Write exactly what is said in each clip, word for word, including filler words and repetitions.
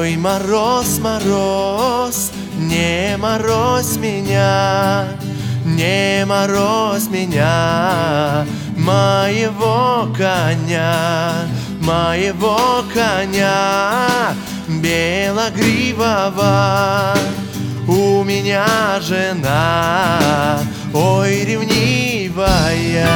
Ой, мороз, мороз, не морозь меня, не морозь меня, моего коня, моего коня белогривого. У меня жена, ой, ревнивая.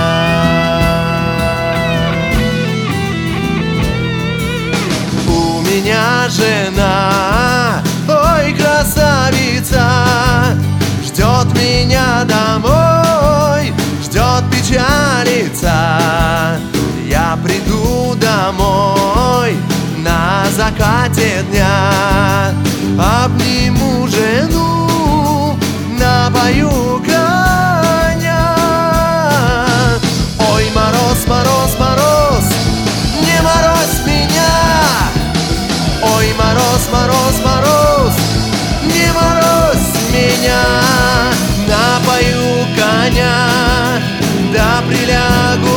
У меня жена, ой, красавица, ждет меня домой, ждет, печалится. Я приду домой на закате дня, обниму жену, напою коня. Ой, мороз, мороз, мороз, не морозь меня. Ой, мороз, мороз, мороз, не морозь меня. Напою коня, да прилягу